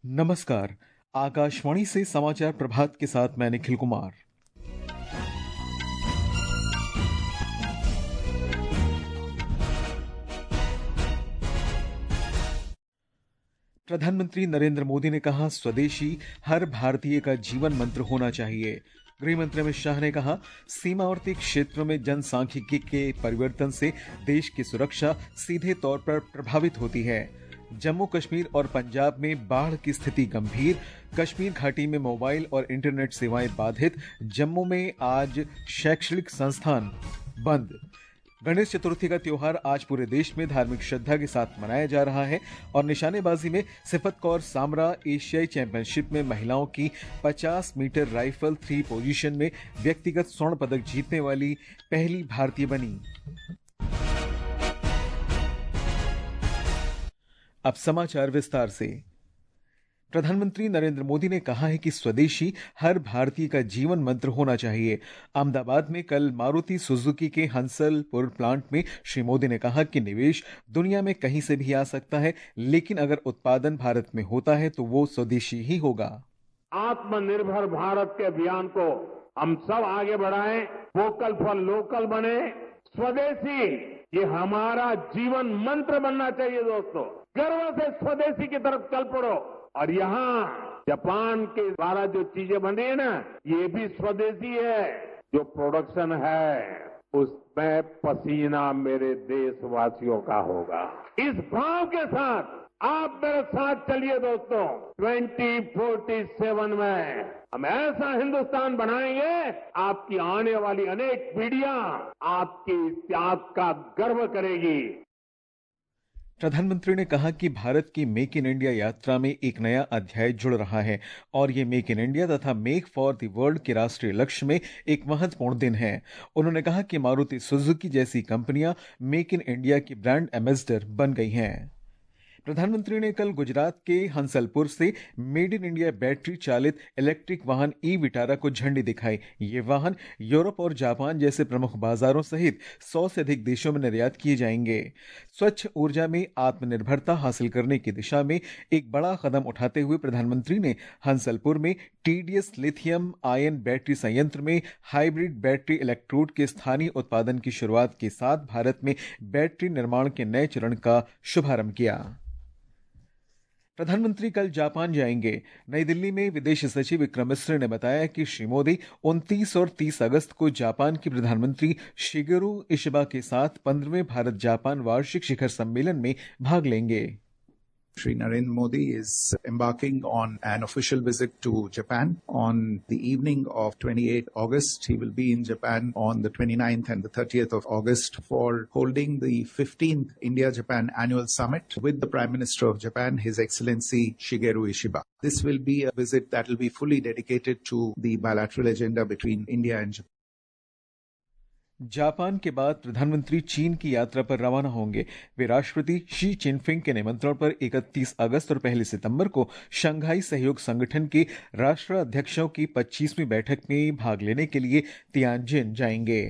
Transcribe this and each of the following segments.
नमस्कार। आकाशवाणी से समाचार प्रभात के साथ मैं निखिल कुमार। प्रधानमंत्री नरेंद्र मोदी ने कहा, स्वदेशी हर भारतीय का जीवन मंत्र होना चाहिए। गृह मंत्री अमित शाह ने कहा, सीमावर्ती क्षेत्रों में जनसांख्यिकी के परिवर्तन से देश की सुरक्षा सीधे तौर पर प्रभावित होती है। जम्मू कश्मीर और पंजाब में बाढ़ की स्थिति गंभीर, कश्मीर घाटी में मोबाइल और इंटरनेट सेवाएं बाधित, जम्मू में आज शैक्षणिक संस्थान बंद। गणेश चतुर्थी का त्योहार आज पूरे देश में धार्मिक श्रद्धा के साथ मनाया जा रहा है और निशानेबाजी में सिफत कौर सामरा एशियाई चैंपियनशिप में महिलाओं की 50 मीटर राइफल 3 पोजीशन में व्यक्तिगत स्वर्ण पदक जीतने वाली पहली भारतीय बनी। अब समाचार विस्तार से। प्रधानमंत्री नरेंद्र मोदी ने कहा है कि स्वदेशी हर भारतीय का जीवन मंत्र होना चाहिए। अहमदाबाद में कल मारुति सुजुकी के हंसलपुर प्लांट में श्री मोदी ने कहा कि निवेश दुनिया में कहीं से भी आ सकता है, लेकिन अगर उत्पादन भारत में होता है तो वो स्वदेशी ही होगा। आत्मनिर्भर भारत के अभियान को हम सब आगे बढ़ाएं, वोकल फॉर लोकल बने, स्वदेशी ये हमारा जीवन मंत्र बनना चाहिए। दोस्तों, गर्व से स्वदेशी की तरफ चल पड़ो। और यहाँ जापान के द्वारा जो चीजें बन रही है ना, ये भी स्वदेशी है। जो प्रोडक्शन है उसमें पसीना मेरे देशवासियों का होगा। इस भाव के साथ आप मेरे साथ चलिए दोस्तों। 2047 में हम ऐसा हिंदुस्तान बनाएंगे, आपकी आने वाली अनेक पीढ़ियां आपके त्याग का गर्व करेगी। प्रधानमंत्री ने कहा कि भारत की मेक इन इंडिया यात्रा में एक नया अध्याय जुड़ रहा है और ये मेक इन इंडिया तथा मेक फॉर द वर्ल्ड के राष्ट्रीय लक्ष्य में एक महत्वपूर्ण दिन है। उन्होंने कहा कि मारुति सुजुकी जैसी कंपनियां मेक इन इंडिया की ब्रांड एम्बेसडर बन गई हैं। प्रधानमंत्री ने कल गुजरात के हंसलपुर से मेड इन इंडिया बैटरी चालित इलेक्ट्रिक वाहन ई विटारा को झंडी दिखाई। ये वाहन यूरोप और जापान जैसे प्रमुख बाजारों सहित 100 से अधिक देशों में निर्यात किए जाएंगे। स्वच्छ ऊर्जा में आत्मनिर्भरता हासिल करने की दिशा में एक बड़ा कदम उठाते हुए प्रधानमंत्री ने हंसलपुर में टीडीएस लिथियम आयन बैटरी संयंत्र में हाइब्रिड बैटरी इलेक्ट्रोड के स्थानीय उत्पादन की शुरुआत के साथ भारत में बैटरी निर्माण के नए चरण का शुभारंभ किया। प्रधानमंत्री कल जापान जाएंगे। नई दिल्ली में विदेश सचिव विक्रम मिश्र ने बताया कि श्री मोदी 29 और 30 अगस्त को जापान के प्रधानमंत्री शिगेरू इशिबा के साथ 15वें भारत जापान वार्षिक शिखर सम्मेलन में भाग लेंगे। Shri Narendra Modi is embarking on an official visit to Japan on the evening of 28 August. He will be in Japan on the 29th and the 30th of August for holding the 15th India-Japan Annual Summit with the Prime Minister of Japan, His Excellency Shigeru Ishiba. This will be a visit that will be fully dedicated to the bilateral agenda between India and Japan. Japan के बाद प्रधानमंत्री चीन की यात्रा पर रवाना होंगे। वे राष्ट्रपति शी चिनफिंग के निमंत्रण पर 31 अगस्त और 1 सितंबर को शंघाई सहयोग संगठन के राष्ट्राध्यक्षों की 25वीं बैठक में भाग लेने के लिए तियानजिन जाएंगे।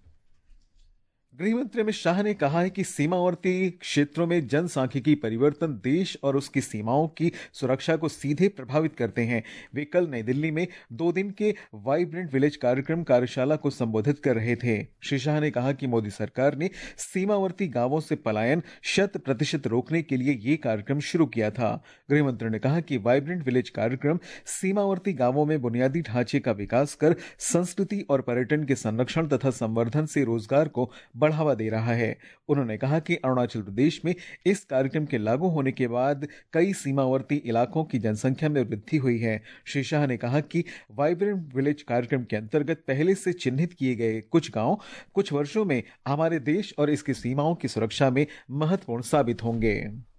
गृहमंत्री अमित शाह ने कहा है कि सीमावर्ती क्षेत्रों में जनसांख्यिकी परिवर्तन देश और उसकी सीमाओं की सुरक्षा को सीधे प्रभावित करते हैं। वे कल नई दिल्ली में 2 दिन के वाइब्रेंट विलेज कार्यक्रम कार्यशाला को संबोधित कर रहे थे। श्री शाह ने कहा कि मोदी सरकार ने सीमावर्ती गांवों से पलायन 100% रोकने के लिए ये कार्यक्रम शुरू किया था। गृहमंत्री ने कहा कि वाइब्रेंट विलेज कार्यक्रम सीमावर्ती गांवों में बुनियादी ढांचे का विकास कर संस्कृति और पर्यटन के संरक्षण तथा संवर्धन से रोजगार को बढ़ावा दे रहा है। उन्होंने कहा कि अरुणाचल प्रदेश में इस कार्यक्रम के लागू होने के बाद कई सीमावर्ती इलाकों की जनसंख्या में वृद्धि हुई है। श्री शाह ने कहा कि वाइब्रेंट विलेज कार्यक्रम के अंतर्गत पहले से चिन्हित किए गए कुछ गांव कुछ वर्षों में हमारे देश और इसकी सीमाओं की सुरक्षा में महत्वपूर्ण साबित होंगे।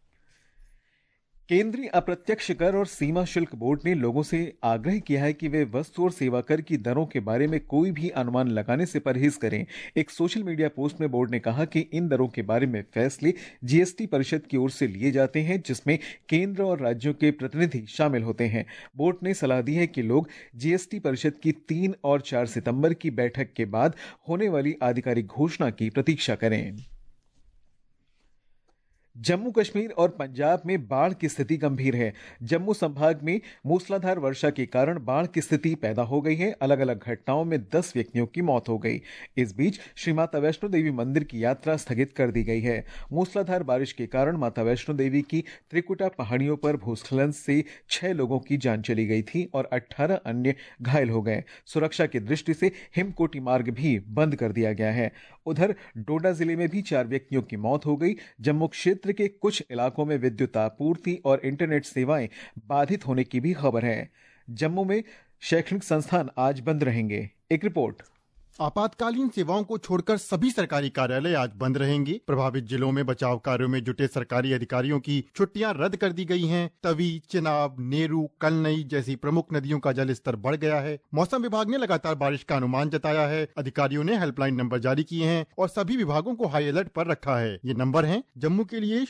केंद्रीय अप्रत्यक्ष कर और सीमा शुल्क बोर्ड ने लोगों से आग्रह किया है कि वे वस्तु और सेवा कर की दरों के बारे में कोई भी अनुमान लगाने से परहेज करें। एक सोशल मीडिया पोस्ट में बोर्ड ने कहा कि इन दरों के बारे में फैसले जीएसटी परिषद की ओर से लिए जाते हैं, जिसमें केंद्र और राज्यों के प्रतिनिधि शामिल होते हैं। बोर्ड ने सलाह दी है कि लोग जीएसटी परिषद की 3 और 4 सितंबर की बैठक के बाद होने वाली आधिकारिक घोषणा की प्रतीक्षा करें। जम्मू कश्मीर और पंजाब में बाढ़ की स्थिति गंभीर है। जम्मू संभाग में मूसलाधार वर्षा के कारण बाढ़ की स्थिति पैदा हो गई है। अलग अलग घटनाओं में 10 व्यक्तियों की मौत हो गई। इस बीच श्री माता वैष्णो देवी मंदिर की यात्रा स्थगित कर दी गई है। मूसलाधार बारिश के कारण माता वैष्णो देवी की त्रिकुटा पहाड़ियों पर भूस्खलन से 6 लोगों की जान चली गई थी और 18 अन्य घायल हो गए। सुरक्षा की दृष्टि से हिमकोटी मार्ग भी बंद कर दिया गया है। उधर डोडा जिले में भी 4 व्यक्तियों की मौत हो गई। जम्मू क्षेत्र के कुछ इलाकों में विद्युत आपूर्ति और इंटरनेट सेवाएं बाधित होने की भी खबर है। जम्मू में शैक्षणिक संस्थान आज बंद रहेंगे। एक रिपोर्ट। आपातकालीन सेवाओं को छोड़कर सभी सरकारी कार्यालय आज बंद रहेंगे। प्रभावित जिलों में बचाव कार्यों में जुटे सरकारी अधिकारियों की छुट्टियां रद्द कर दी गई हैं। तवी, चिनाब, नेरू, कलनई जैसी प्रमुख नदियों का जल स्तर बढ़ गया है। मौसम विभाग ने लगातार बारिश का अनुमान जताया है। अधिकारियों ने हेल्पलाइन नंबर जारी किए हैं और सभी विभागों को हाई अलर्ट पर रखा है। ये नंबर है जम्मू के लिए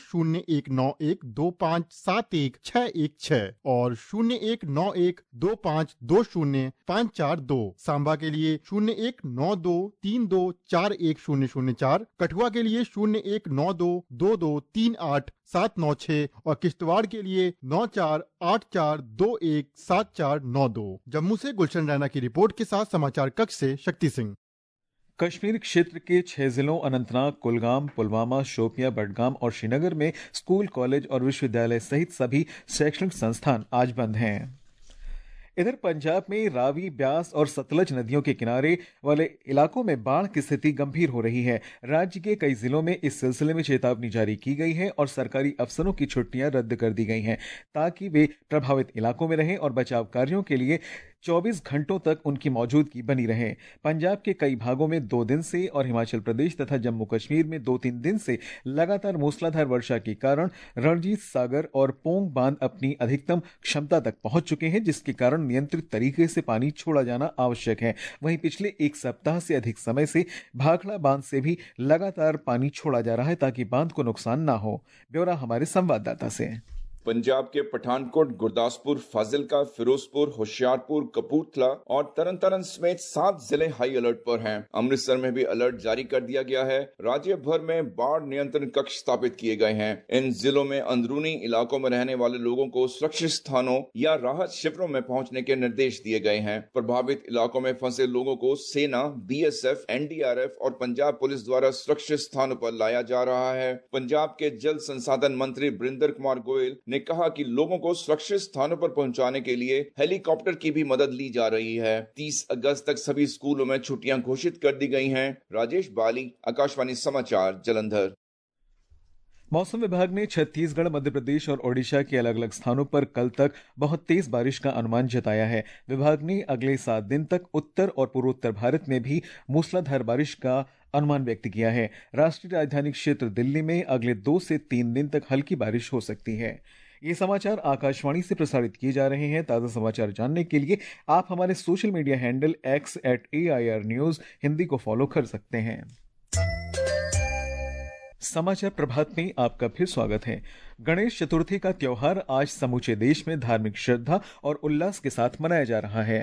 0191257161 और 019125205442। सांबा के लिए 0192324104, कठुआ के लिए 019222389796 और किश्तवाड़ के लिए 9484217492। जम्मू से गुलशन रैना की रिपोर्ट के साथ समाचार कक्ष से शक्ति सिंह। कश्मीर क्षेत्र के 6 जिलों अनंतनाग, कुलगाम, पुलवामा, शोपियां, बडगाम और श्रीनगर में स्कूल, कॉलेज और विश्वविद्यालय सहित सभी शैक्षणिक संस्थान आज बंद हैं। इधर पंजाब में रावी, ब्यास और सतलज नदियों के किनारे वाले इलाकों में बाढ़ की स्थिति गंभीर हो रही है। राज्य के कई जिलों में इस सिलसिले में चेतावनी जारी की गई है और सरकारी अफसरों की छुट्टियां रद्द कर दी गई हैं ताकि वे प्रभावित इलाकों में रहें और बचाव कार्यों के लिए 24 घंटों तक उनकी मौजूदगी बनी रहे। पंजाब के कई भागों में 2 दिन से और हिमाचल प्रदेश तथा जम्मू कश्मीर में 2-3 दिन से लगातार मूसलाधार वर्षा के कारण रणजीत सागर और पोंग बांध अपनी अधिकतम क्षमता तक पहुंच चुके हैं, जिसके कारण नियंत्रित तरीके से पानी छोड़ा जाना आवश्यक है। वहीं पिछले 1 सप्ताह से अधिक समय से भाखड़ा बांध से भी लगातार पानी छोड़ा जा रहा है ताकि बांध को नुकसान ना हो। ब्यौरा हमारे संवाददाता से। पंजाब के पठानकोट, गुरदासपुर, फाजिलका, फिरोजपुर, होशियारपुर, कपूरथला और तरन तारण समेत 7 जिले हाई अलर्ट पर हैं। अमृतसर में भी अलर्ट जारी कर दिया गया है। राज्य भर में बाढ़ नियंत्रण कक्ष स्थापित किए गए हैं। इन जिलों में अंदरूनी इलाकों में रहने वाले लोगों को सुरक्षित स्थानों या राहत शिविरों में पहुंचने के निर्देश दिए गए हैं। प्रभावित इलाकों में फंसे लोगों को सेना, BSF, NDRF और पंजाब पुलिस द्वारा सुरक्षित स्थानों पर लाया जा रहा है। पंजाब के जल संसाधन मंत्री बरिंदर कुमार गोयल ने कहा कि लोगों को सुरक्षित स्थानों पर पहुंचाने के लिए हेलीकॉप्टर की भी मदद ली जा रही है। 30 अगस्त तक सभी स्कूलों में छुट्टियां घोषित कर दी गई हैं। राजेश बाली, आकाशवाणी समाचार, जालंधर। मौसम विभाग ने छत्तीसगढ़, मध्य प्रदेश और ओडिशा के अलग अलग स्थानों पर कल तक बहुत तेज बारिश का अनुमान जताया है। विभाग ने अगले 7 दिन तक उत्तर और पूर्वोत्तर भारत में भी मूसलाधार बारिश का अनुमान व्यक्त किया है। राष्ट्रीय राजधानी क्षेत्र दिल्ली में अगले 2 से 3 दिन तक हल्की बारिश हो सकती है। ये समाचार आकाशवाणी से प्रसारित किए जा रहे हैं। ताज़ा समाचार जानने के लिए आप हमारे social media handle X@AIR News Hindi को फॉलो कर सकते हैं। समाचार प्रभात में आपका फिर स्वागत है। गणेश चतुर्थी का त्योहार आज समूचे देश में धार्मिक श्रद्धा और उल्लास के साथ मनाया जा रहा है।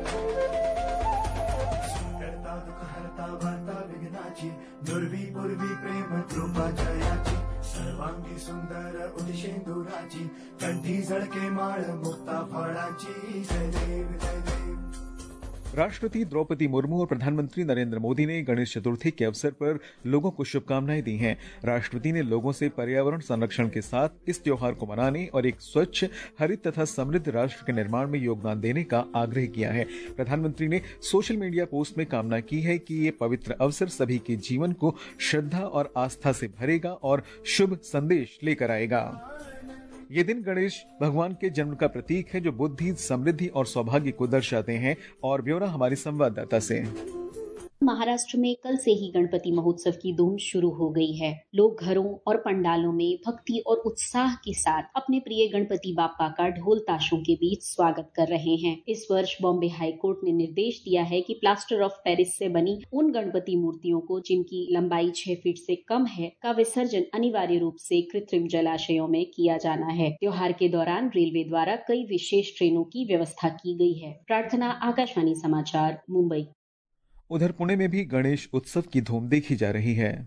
राष्ट्रपति द्रौपदी मुर्मू और प्रधानमंत्री नरेंद्र मोदी ने गणेश चतुर्थी के अवसर पर लोगों को शुभकामनाएं दी हैं। राष्ट्रपति ने लोगों से पर्यावरण संरक्षण के साथ इस त्योहार को मनाने और एक स्वच्छ, हरित तथा समृद्ध राष्ट्र के निर्माण में योगदान देने का आग्रह किया है। प्रधानमंत्री ने सोशल मीडिया पोस्ट में कामना की है कि ये पवित्र अवसर सभी के जीवन को श्रद्धा और आस्था से भरेगा और शुभ संदेश लेकर आएगा। ये दिन गणेश भगवान के जन्म का प्रतीक है जो बुद्धि, समृद्धि और सौभाग्य को दर्शाते हैं। और ब्यौरा हमारे संवाददाता से। महाराष्ट्र में कल से ही गणपति महोत्सव की धूम शुरू हो गई है। लोग घरों और पंडालों में भक्ति और उत्साह के साथ अपने प्रिय गणपति बाप्पा का ढोल ताशों के बीच स्वागत कर रहे हैं। इस वर्ष बॉम्बे हाई कोर्ट ने निर्देश दिया है कि प्लास्टर ऑफ पेरिस से बनी उन गणपति मूर्तियों को जिनकी लंबाई 6 फीट से कम है का विसर्जन अनिवार्य रूप से कृत्रिम जलाशयों में किया जाना है। त्योहार के दौरान रेलवे द्वारा कई विशेष ट्रेनों की व्यवस्था की गई है। प्रार्थना, आकाशवाणी समाचार, मुंबई। उधर पुणे में भी गणेश उत्सव की धूम देखी जा रही है।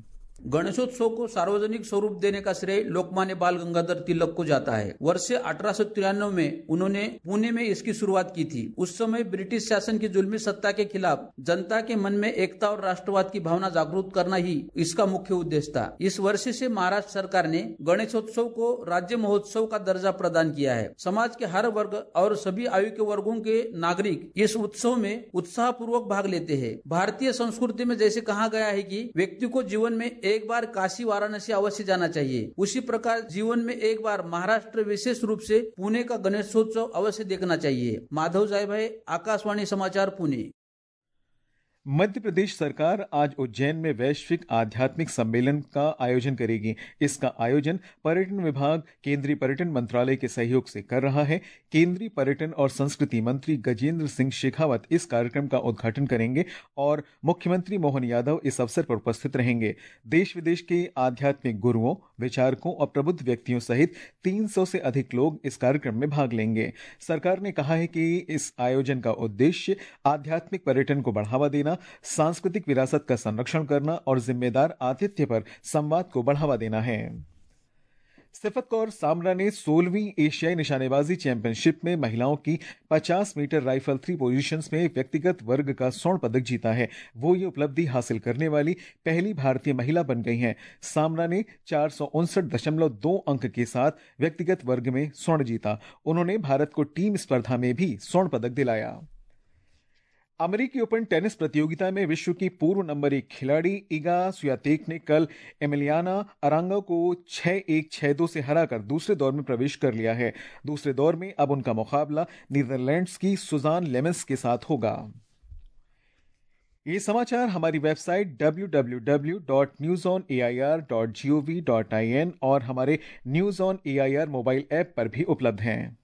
गणेशोत्सव को सार्वजनिक स्वरूप देने का श्रेय लोकमान्य बाल गंगाधर तिलक को जाता है। वर्ष 1893 में उन्होंने पुणे में इसकी शुरुआत की थी। उस समय ब्रिटिश शासन की जुल्मी सत्ता के खिलाफ जनता के मन में एकता और राष्ट्रवाद की भावना जागरूक करना ही इसका मुख्य उद्देश्य था। इस वर्ष से महाराष्ट्र सरकार ने गणेशोत्सव को राज्य महोत्सव का दर्जा प्रदान किया है। समाज के हर वर्ग और सभी आयु के वर्गों के नागरिक इस उत्सव में उत्साह पूर्वक भाग लेते हैं। भारतीय संस्कृति में जैसे कहा गया है कि व्यक्ति को जीवन में एक बार काशी वाराणसी अवश्य जाना चाहिए, उसी प्रकार जीवन में एक बार महाराष्ट्र विशेष रूप से पुणे का गणेशोत्सव अवश्य देखना चाहिए। माधव जायभाई, आकाशवाणी समाचार, पुणे। मध्य प्रदेश सरकार आज उज्जैन में वैश्विक आध्यात्मिक सम्मेलन का आयोजन करेगी। इसका आयोजन पर्यटन विभाग केंद्रीय पर्यटन मंत्रालय के सहयोग से कर रहा है। केंद्रीय पर्यटन और संस्कृति मंत्री गजेंद्र सिंह शेखावत इस कार्यक्रम का उद्घाटन करेंगे और मुख्यमंत्री मोहन यादव इस अवसर पर उपस्थित रहेंगे। देश विदेश के आध्यात्मिक गुरुओं, विचारकों और प्रबुद्ध व्यक्तियों सहित 300 से अधिक लोग इस कार्यक्रम में भाग लेंगे। सरकार ने कहा है कि इस आयोजन का उद्देश्य आध्यात्मिक पर्यटन को बढ़ावा देना, सांस्कृतिक विरासत का संरक्षण करना और जिम्मेदार आतिथ्य पर संवाद को बढ़ावा देना है। सिफत कौर सामरा ने 16वीं एशियाई निशानेबाजी चैंपियनशिप में महिलाओं की 50 मीटर राइफल 3 पोजीशंस में व्यक्तिगत वर्ग का स्वर्ण पदक जीता है। वो ये उपलब्धि हासिल करने वाली पहली भारतीय महिला बन गई हैं। सामरा ने 459.2 अंक के साथ व्यक्तिगत वर्ग में स्वर्ण जीता। उन्होंने भारत को टीम स्पर्धा में भी स्वर्ण पदक दिलाया। अमेरिकी ओपन टेनिस प्रतियोगिता में विश्व की पूर्व नंबर 1 खिलाड़ी इगा स्वियातेक ने कल एमिलियाना अरांगा को 6-1, 6-2 से हराकर दूसरे दौर में प्रवेश कर लिया है। दूसरे दौर में अब उनका मुकाबला नीदरलैंड्स की सुजान लेमेंस के साथ होगा। ये समाचार हमारी वेबसाइट www.newsonair.gov.in और हमारे news on AIR mobile app पर भी उपलब्ध हैं।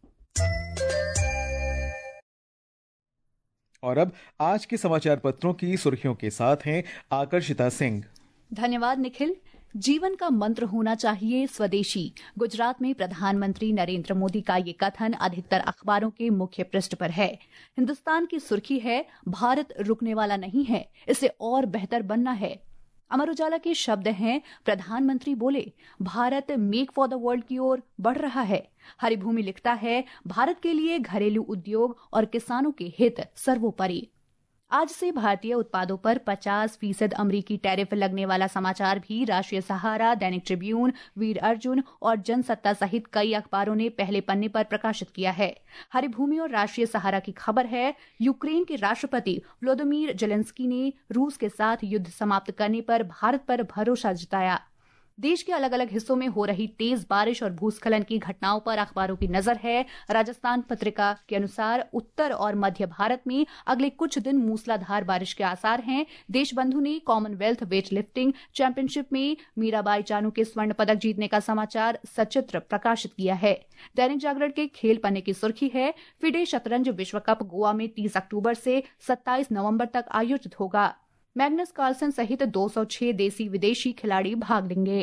और अब आज के समाचार पत्रों की सुर्खियों के साथ हैं आकर्षिता सिंह। धन्यवाद निखिल। जीवन का मंत्र होना चाहिए स्वदेशी। गुजरात में प्रधानमंत्री नरेंद्र मोदी का ये कथन अधिकतर अखबारों के मुख्य पृष्ठ पर है। हिंदुस्तान की सुर्खी है, भारत रुकने वाला नहीं है, इसे और बेहतर बनना है। अमर उजाला के शब्द हैं, प्रधानमंत्री बोले Bharat make for the world की ओर बढ़ रहा है। हरिभूमि लिखता है, भारत के लिए घरेलू उद्योग और किसानों के हित सर्वोपरि। आज से भारतीय उत्पादों पर 50% अमरीकी टैरिफ लगने वाला समाचार भी राष्ट्रीय सहारा, दैनिक ट्रिब्यून, वीर अर्जुन और जनसत्ता सहित कई अखबारों ने पहले पन्ने पर प्रकाशित किया है। हरिभूमि और राष्ट्रीय सहारा की खबर है, यूक्रेन के राष्ट्रपति व्लादिमीर जेलेंस्की ने रूस के साथ युद्ध समाप्त करने पर भारत पर भरोसा जताया। देश के अलग अलग हिस्सों में हो रही तेज बारिश और भूस्खलन की घटनाओं पर अखबारों की नजर है। राजस्थान पत्रिका के अनुसार उत्तर और मध्य भारत में अगले कुछ दिन मूसलाधार बारिश के आसार हैं। देशबंधु ने कॉमनवेल्थ वेट लिफ्टिंग चैंपियनशिप में मीराबाई चानू के स्वर्ण पदक जीतने का समाचार सचित्र प्रकाशित किया है। दैनिक जागरण के खेल पन्ने की सुर्खी है, फिडे शतरंज विश्व कप गोवा में 30 अक्टूबर से 27 नवंबर तक आयोजित होगा। मैग्नस कार्लसन सहित 206 देसी विदेशी खिलाड़ी भाग लेंगे।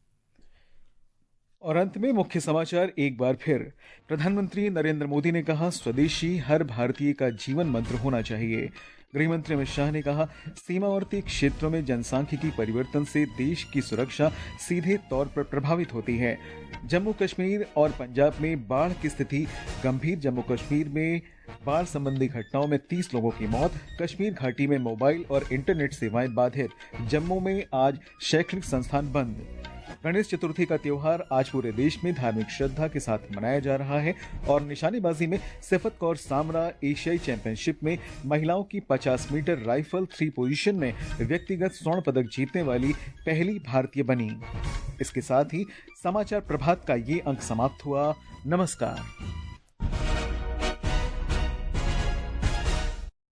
और अंत में मुख्य समाचार एक बार फिर। प्रधानमंत्री नरेंद्र मोदी ने कहा, स्वदेशी हर भारतीय का जीवन मंत्र होना चाहिए। गृहमंत्री अमित शाह ने कहा, सीमावर्ती क्षेत्रों में जनसांख्यिकी परिवर्तन से देश की सुरक्षा सीधे तौर पर प्रभावित होती है। जम्मू कश्मीर और पंजाब में बाढ़ की स्थिति गंभीर। जम्मू कश्मीर में बाढ़ संबंधी घटनाओं में 30 लोगों की मौत। कश्मीर घाटी में मोबाइल और इंटरनेट सेवाएं बाधित। जम्मू में आज शैक्षणिक संस्थान बंद। गणेश चतुर्थी का त्योहार आज पूरे देश में धार्मिक श्रद्धा के साथ मनाया जा रहा है। और निशानेबाजी में सिफत कौर सामरा एशियाई चैंपियनशिप में महिलाओं की 50 मीटर राइफल 3 पोजीशन में व्यक्तिगत स्वर्ण पदक जीतने वाली पहली भारतीय बनी। इसके साथ ही समाचार प्रभात का ये अंक समाप्त हुआ। नमस्कार।